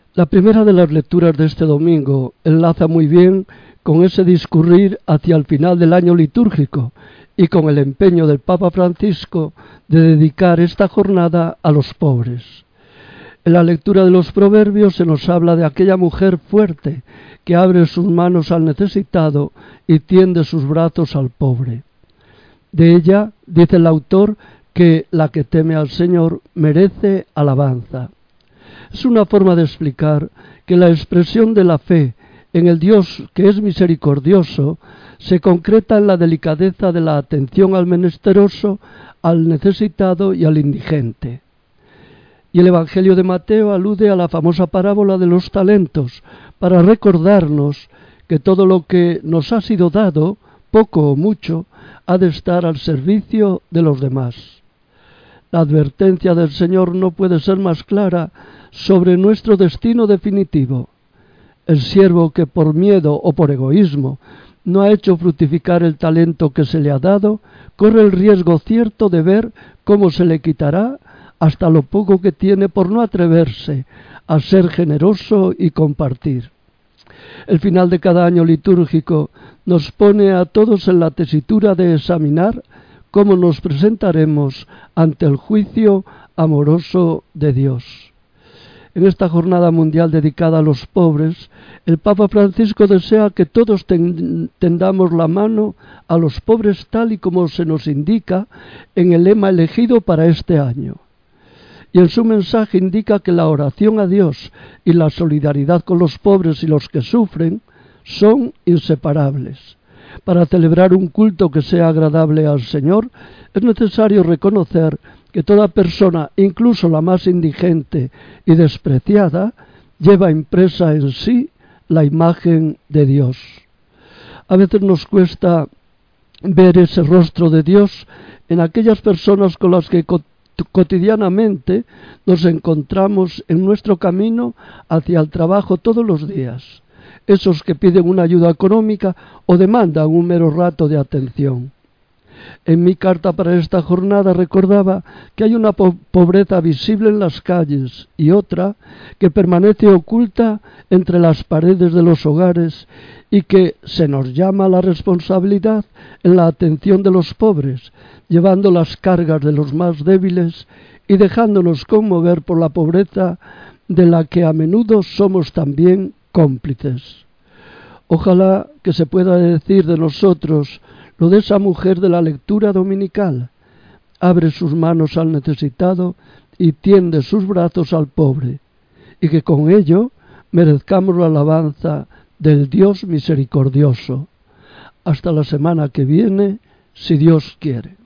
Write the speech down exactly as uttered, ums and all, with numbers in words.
La primera de las lecturas de este domingo enlaza muy bien con ese discurrir hacia el final del año litúrgico y con el empeño del Papa Francisco de dedicar esta jornada a los pobres. En la lectura de los Proverbios se nos habla de aquella mujer fuerte que abre sus manos al necesitado y tiende sus brazos al pobre. De ella dice el autor que la que teme al Señor merece alabanza. Es una forma de explicar que la expresión de la fe en el Dios que es misericordioso se concreta en la delicadeza de la atención al menesteroso, al necesitado y al indigente. Y el Evangelio de Mateo alude a la famosa parábola de los talentos para recordarnos que todo lo que nos ha sido dado, poco o mucho, ha de estar al servicio de los demás. La advertencia del Señor no puede ser más clara sobre nuestro destino definitivo. El siervo que por miedo o por egoísmo no ha hecho fructificar el talento que se le ha dado, corre el riesgo cierto de ver cómo se le quitará hasta lo poco que tiene por no atreverse a ser generoso y compartir. El final de cada año litúrgico nos pone a todos en la tesitura de examinar cómo nos presentaremos ante el juicio amoroso de Dios. En esta jornada mundial dedicada a los pobres, el Papa Francisco desea que todos tendamos la mano a los pobres tal y como se nos indica en el lema elegido para este año. Y en su mensaje indica que la oración a Dios y la solidaridad con los pobres y los que sufren son inseparables. Para celebrar un culto que sea agradable al Señor, es necesario reconocer que toda persona, incluso la más indigente y despreciada, lleva impresa en sí la imagen de Dios. A veces nos cuesta ver ese rostro de Dios en aquellas personas con las que cotidianamente nos encontramos en nuestro camino hacia el trabajo todos los días, esos que piden una ayuda económica o demandan un mero rato de atención. En mi carta para esta jornada recordaba que hay una po- pobreza visible en las calles y otra que permanece oculta entre las paredes de los hogares y que se nos llama a la responsabilidad en la atención de los pobres, llevando las cargas de los más débiles y dejándonos conmover por la pobreza de la que a menudo somos también cómplices. Ojalá que se pueda decir de nosotros lo de esa mujer de la lectura dominical: abre sus manos al necesitado y tiende sus brazos al pobre, y que con ello merezcamos la alabanza del Dios misericordioso. Hasta la semana que viene, si Dios quiere.